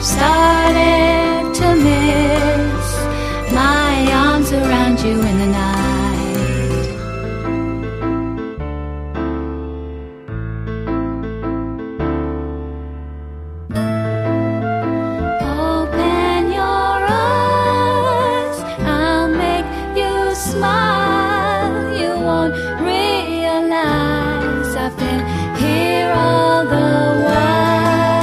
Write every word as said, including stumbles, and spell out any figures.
started to miss my arms around you in the night. Open your eyes, I'll make you smile. You won't realize I've been here all the while.